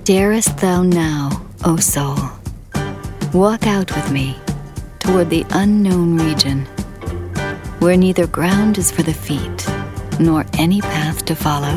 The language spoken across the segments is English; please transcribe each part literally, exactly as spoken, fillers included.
Darest thou now, O soul, walk out with me toward the unknown region, where neither ground is for the feet, nor any path to follow?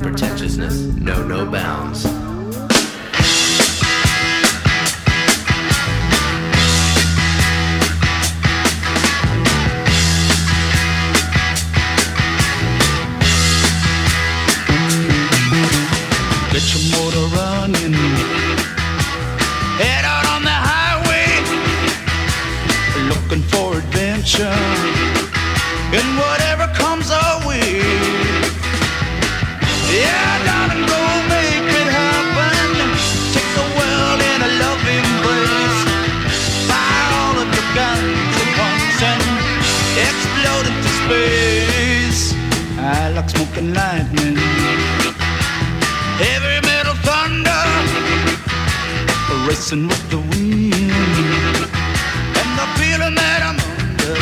pretentiousness know no bounds. Get your motor running, head out on the highway, looking for adventure, and whatever comes our way. Yeah, darling, go make it happen. Take the world in a love embrace. Fire all of your guns at once and explode into space. I like smoking lightning, heavy metal thunder, racing with the wind, and the feeling that I'm under.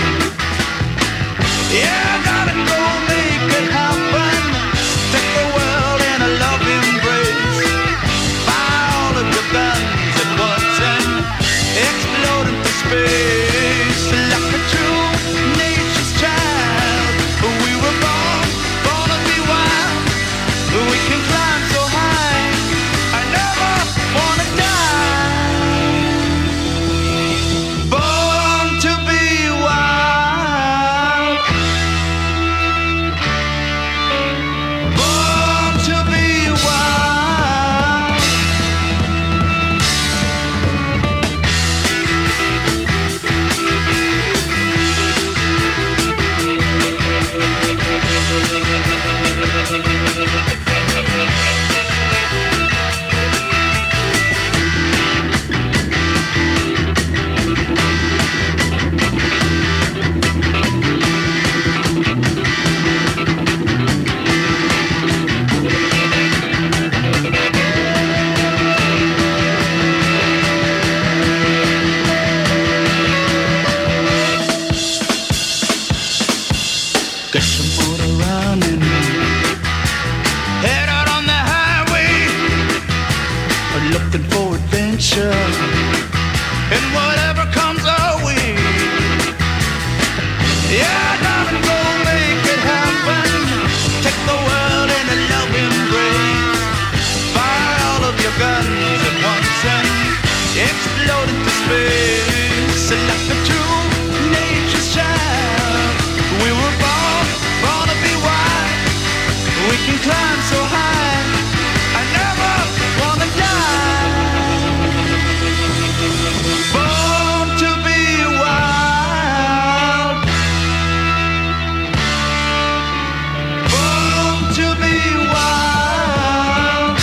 Yeah, gotta go make it happen. Take the world in a love embrace. Fire all of your guns at once and explode into space. Like a true nature's child, we were born, born to be wild. We can climb so high, I never wanna die. Born to be wild. Born to be wild. Get your motor running, head out on the highway, looking for adventure, and whatever comes our way. Yeah, darling, go make it happen. Take the world in a love embrace. Fire all of your guns at once and explode into space. Like a true nature's child, we were born, born to be wild. We can climb so high, I never wanna die. Born to be wild. Born to be wild.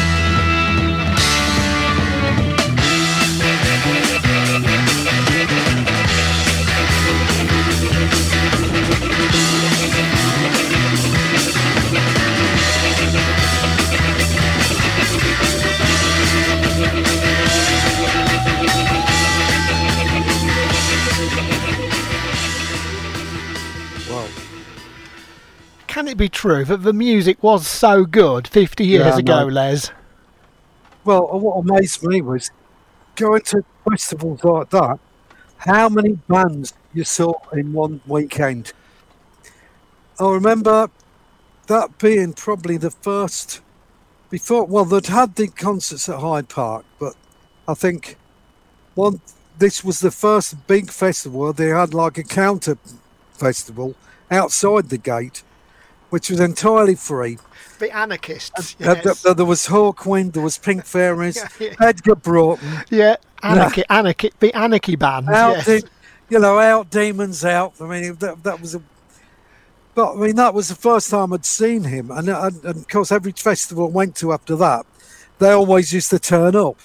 Can it be true that the music was so good fifty years Yeah, ago, no. Les? Well, what amazed me was going to festivals like that, how many bands you saw in one weekend. I remember that being probably the first, before, well, they'd had the concerts at Hyde Park, but I think one, this was the first big festival where they had like a counter festival outside the gate, which was entirely free. The Anarchists. Uh, Yes. th- th- there was Hawkwind, there was Pink Fairies, Yeah, yeah. Edgar Broughton. Yeah, Anarchy, Anarchy, the Anarchy band. Out, Yes. de- you know, out demons out. I mean, that, that was a. But I mean, that was the first time I'd seen him, and, and, and of course, every festival I went to after that, they always used to turn up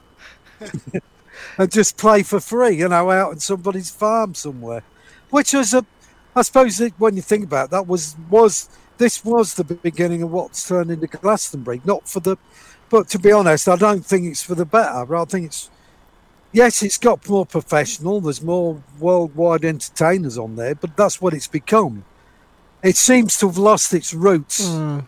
and just play for free, you know, out on somebody's farm somewhere, which was a. I suppose that when you think about it, that was was this was the beginning of what's turned into Glastonbury. Not for the, but to be honest, I don't think it's for the better. I think it's. Yes, it's got more professional. There's more worldwide entertainers on there, but that's what it's become. It seems to have lost its roots. Mm.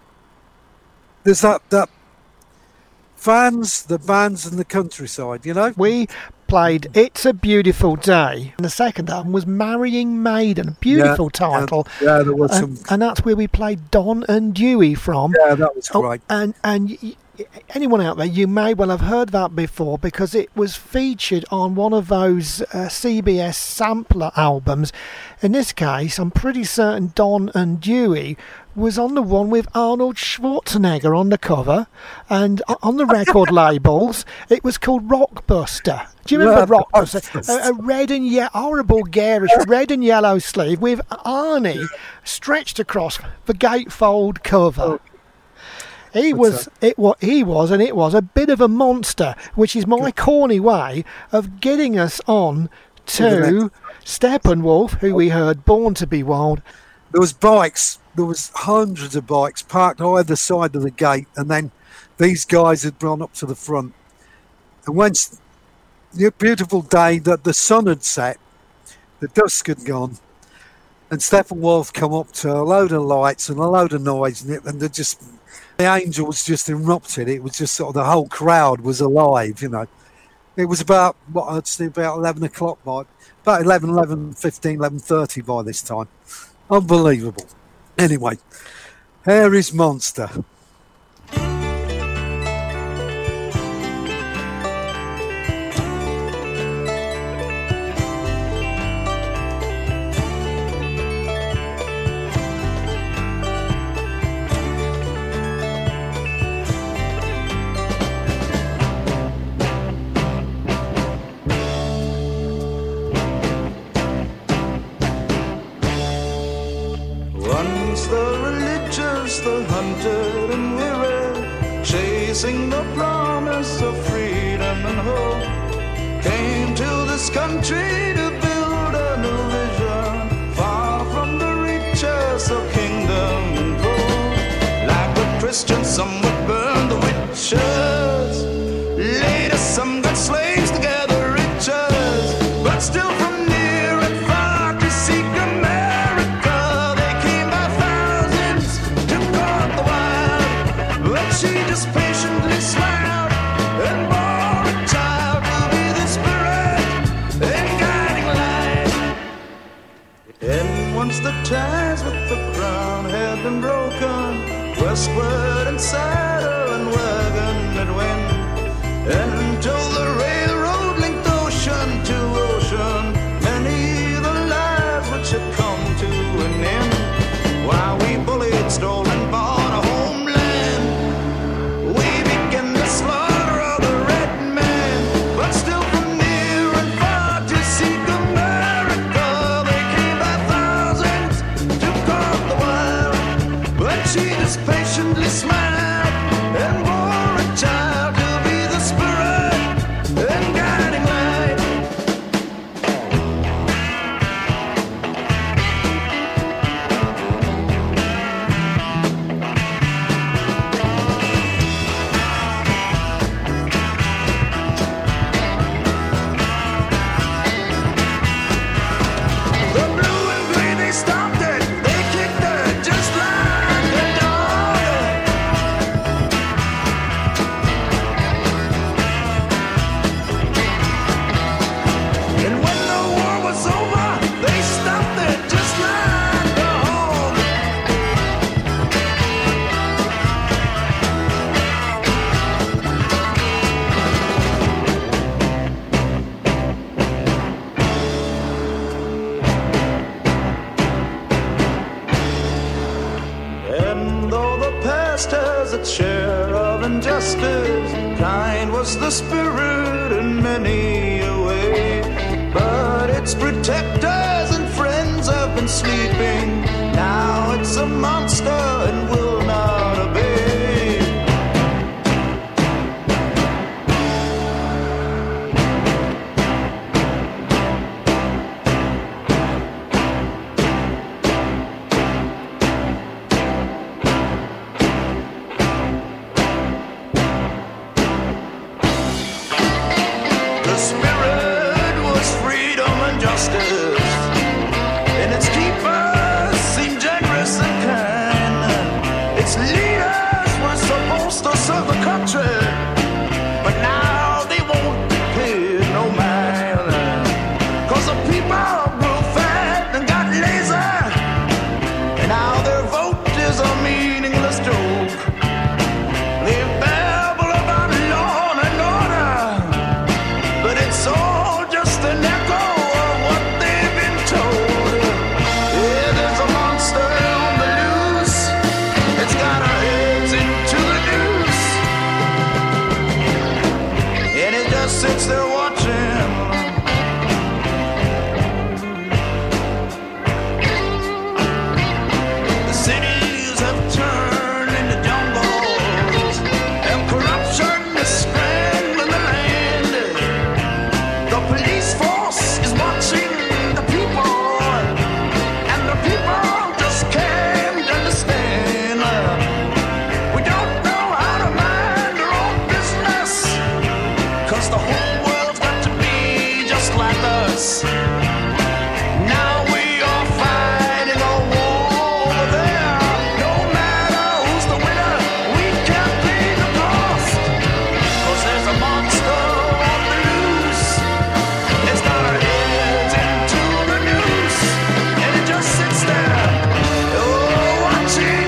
There's that that fans, the bands, and the countryside. You know, We played It's a Beautiful Day, and the second album was Marrying Maiden, a beautiful Yeah, title. Yeah, yeah, there was and, some. and that's where we played Don and Dewey from. Yeah, that was Oh, great. and and y- y- anyone out there, you may well have heard that before because it was featured on one of those uh, C B S sampler albums. In this case, I'm pretty certain Don and Dewey was on the one with Arnold Schwarzenegger on the cover, and o- on the record labels, it was called Rockbuster. Do you remember Yeah, Rockbuster? A, a red and ye- horrible, garish red and yellow sleeve with Arnie stretched across the gatefold cover. He What's was it what he was and it was a bit of a monster, which is my corny way of getting us on to Steppenwolf, who we heard Born to Be Wild. There was bikes. There was hundreds of bikes parked either side of the gate, and then these guys had gone up to the front. And once the beautiful day that the sun had set, the dusk had gone, and Steppenwolf come up to a load of lights and a load of noise, and, it, and they just the angels just erupted. It was just sort of the whole crowd was alive, you know. It was about what I'd say about eleven o'clock by about eleven, eleven fifteen, eleven thirty by this time. Unbelievable. Anyway, here is Monster. Once the religious, the hunted and weary, chasing the promise of freedom and hope, came to this country to build a new vision, far from the reaches of kingdom and gold. Like the Christians, some would burn the witches, later some got slaves to gather riches, but still from near and far to seek America, they came by thousands to guard the wild. But she just patiently smiled and bore a child to be the spirit and guiding light. And once the ties with the crown had been broken, westward and saddle and wagon it went, until the railroad linked ocean to ocean, many the lives which had come to an end. While we bullied, stole and bought a homeland, we began the slaughter of the red man. But still from near and far to seek America, they came by thousands to guard the wild. But she just patiently smiled and bore a child to be the spirit and guiding light. The blue and green, they stomped it, they kicked it just like a dog. And when the war was over, they stopped it just like a hog. And though the past has its share of injustice, kind was the spirit in many a way. But its protectors and friends have been sleeping. Now it's a monster and will not obey. The spirit was freedom and justice. sits there watching. The cities have turned into jungles, and corruption is scrambling the land. The police force is watching the people, and the people just can't understand. We don't know how to mind our own business, 'cause the whole world's got to be just like us. Now we are fighting a war over there. No matter who's the winner, we can't pay the cost, 'cause there's a monster on the loose. It's got our heads into the noose, and it just sits there, oh, watching.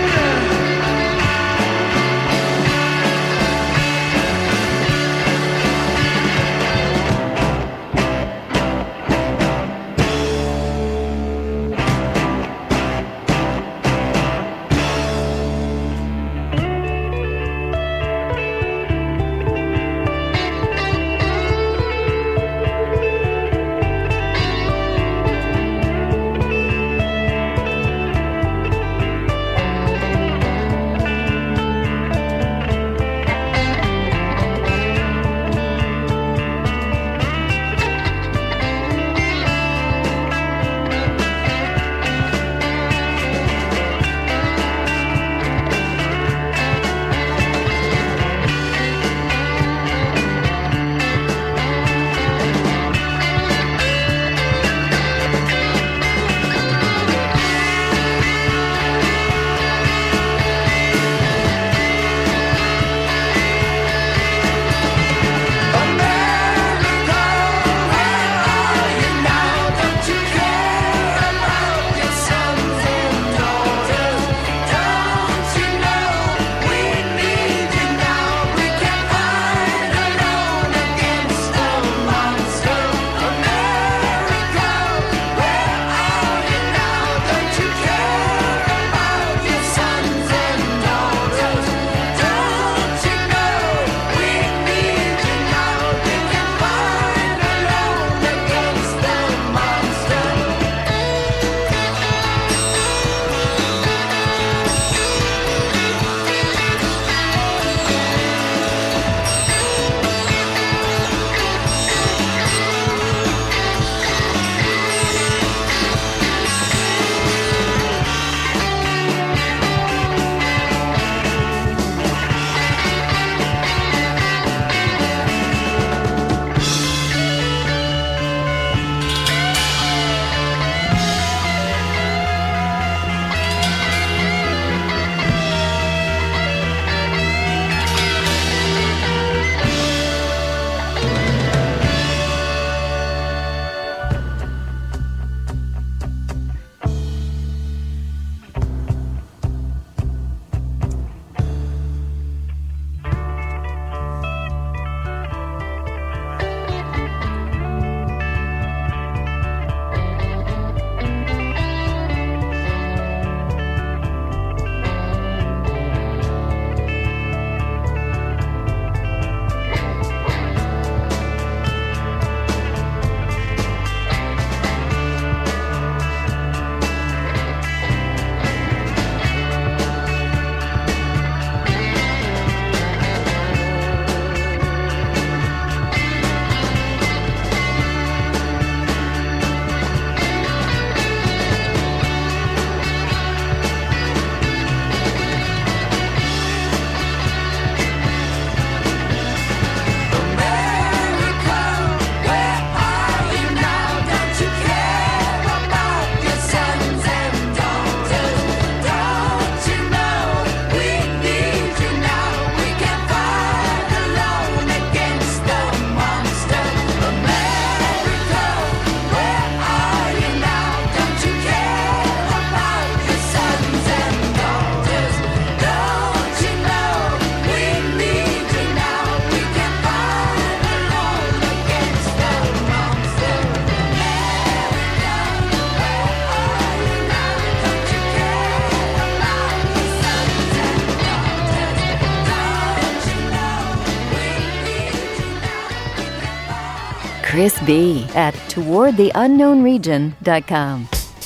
Chris B. at toward the unknown region dot com.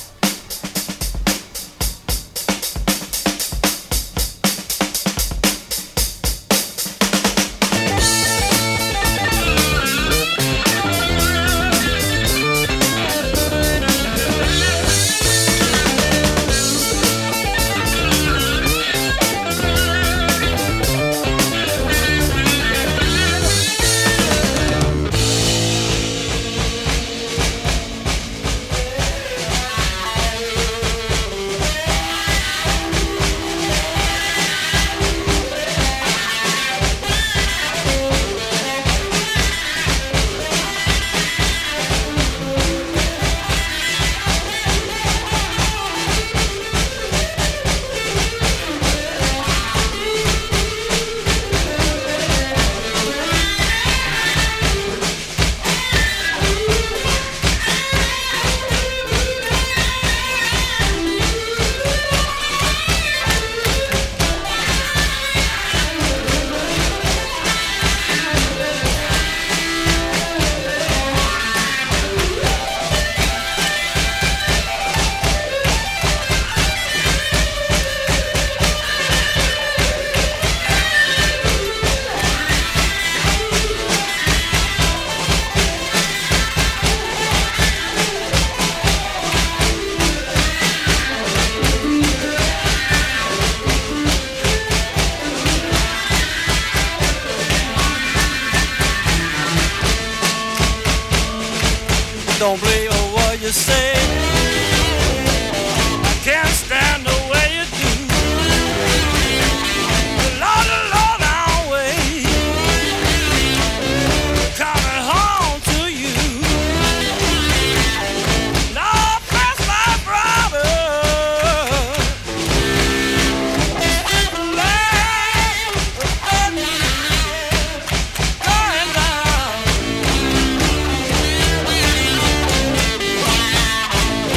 Don't believe what you say. I can't stand the way you do. Lord, Lord, I'll wait. Coming home to you. No, press my brother. Going down.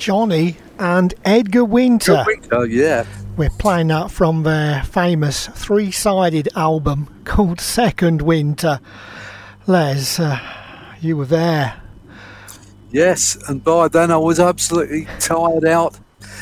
Johnny and Edgar Winter. Oh, yeah. We're playing that from their famous three-sided album called Second Winter. Les, uh, you were there. Yes, and by then I was absolutely tired out,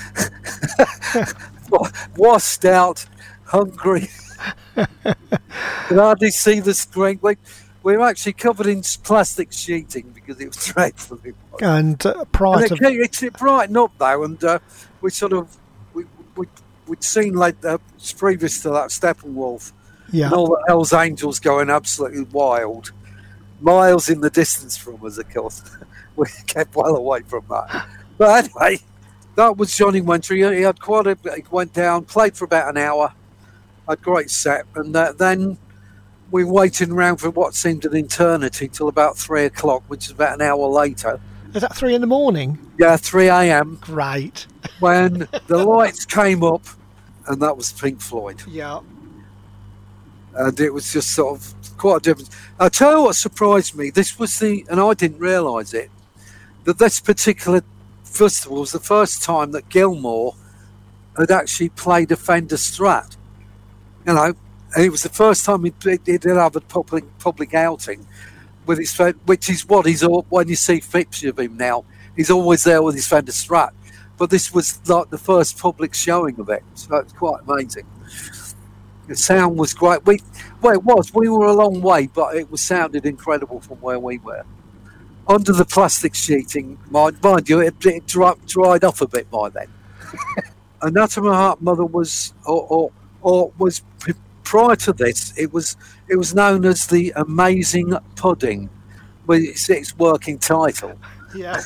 washed out, hungry. Could hardly see the screen. We, we were actually covered in plastic sheeting because it was dreadful. It was. And uh, prior and it, to... it, it brightened up though, and uh, we sort of we, we we'd seen like uh, previous to that Steppenwolf, yeah. and all the Hell's Angels going absolutely wild, miles in the distance from us, of course. We kept well away from that. But anyway, that was Johnny Winter. He, he had quite a he went down, played for about an hour, had a great set, and uh, then we waited around for what seemed an eternity till about three o'clock, which is about an hour later. Is that three in the morning? Yeah, three a.m. Great. When the lights came up, and that was Pink Floyd. Yeah. And it was just sort of quite a difference. I'll tell you what surprised me. This was the, and I didn't realise it, that this particular festival was the first time that Gilmour had actually played a Fender Strat. You know, and it was the first time he, he did have a public public outing with his, which is what he's all, when you see pictures of him now, he's always there with his Fender Strat. But this was like the first public showing of it, so it's quite amazing. The sound was great. We, well, it was. We were a long way, but it was sounded incredible from where we were. Under the plastic sheeting, mind, mind you, it, it dry, dried off a bit by then. Anatom of Heart Mother was, or, or, or was prior to this, it was it was known as the Amazing Pudding, with its, its working title. Yeah.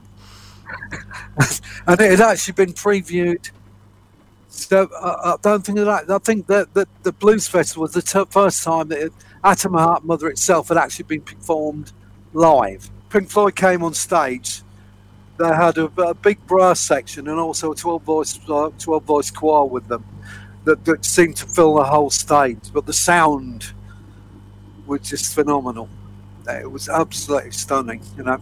And it had actually been previewed. So uh, I don't think that. I think that, that the Blues Festival was the t- first time that it, Atom of Heart Mother itself had actually been performed live. Pink Floyd came on stage. They had a, a big brass section and also a twelve voice uh, twelve voice choir with them that, that seemed to fill the whole stage. But the sound was just phenomenal. It was absolutely stunning, you know.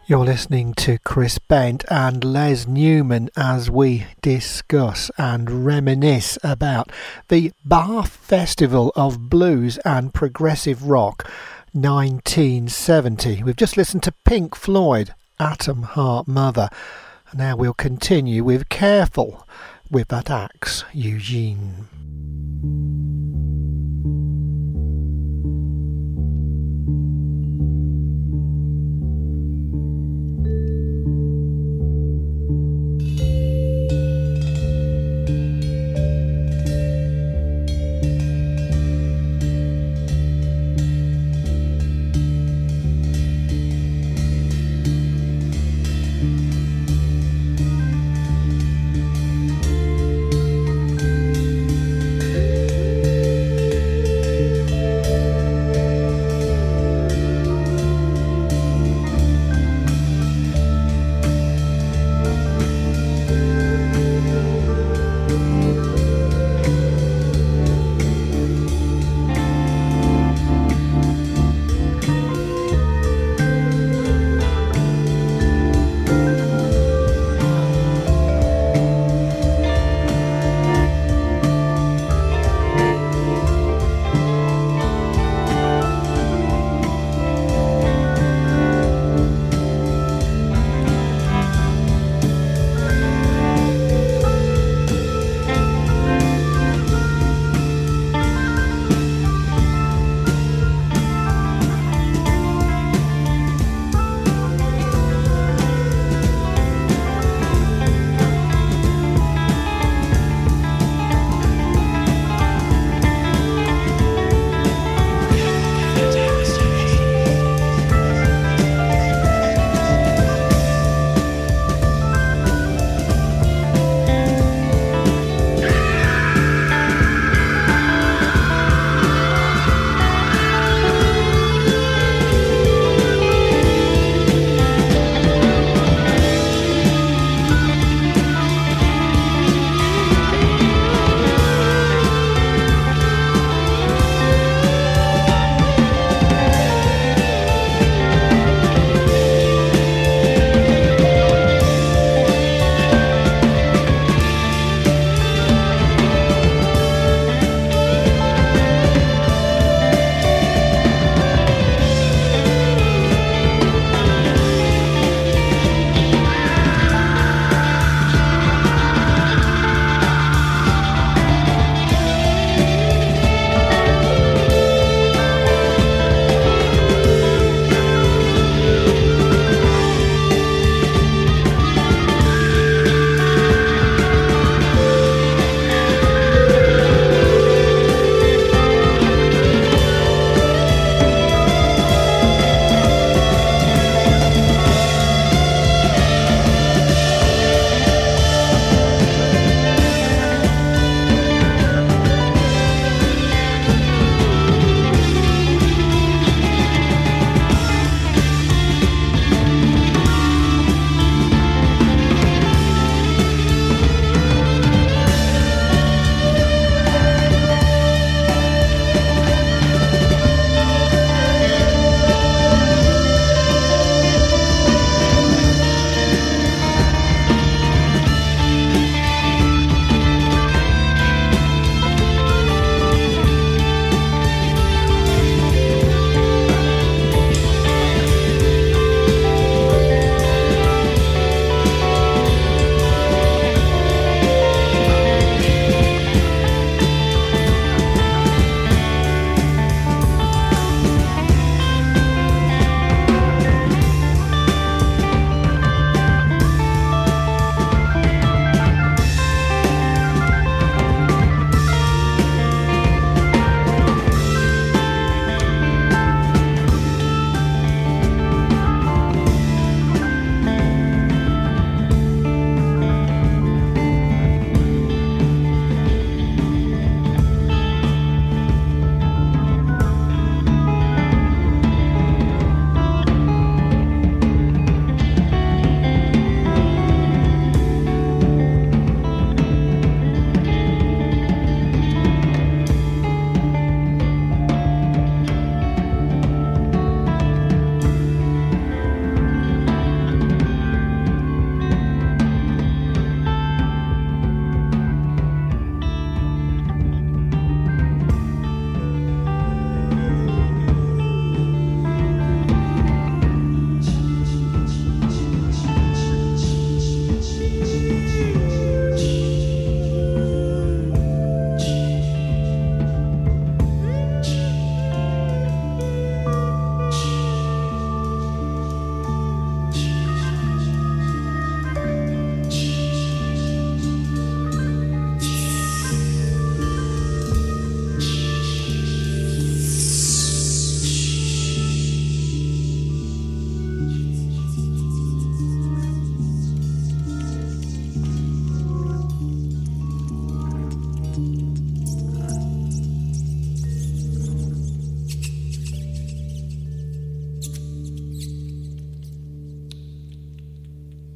You're listening to Chris Bent and Les Newman as we discuss and reminisce about the Bath Festival of Blues and Progressive Rock nineteen seventy. We've just listened to Pink Floyd, Atom Heart Mother. And now we'll continue with Careful with that axe, Eugene.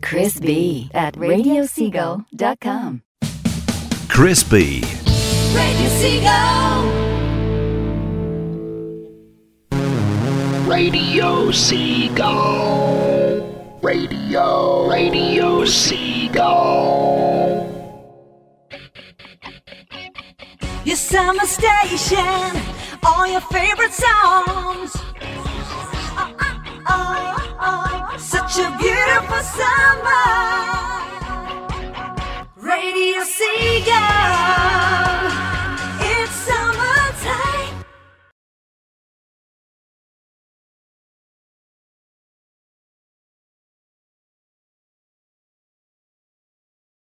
Chris B at radio seagull dot com. Chris B. Radio Seagull. Radio Seagull. Radio. Radio Seagull. Your summer station. All your favorite songs. Oh, oh, oh, oh. Such a beautiful summer.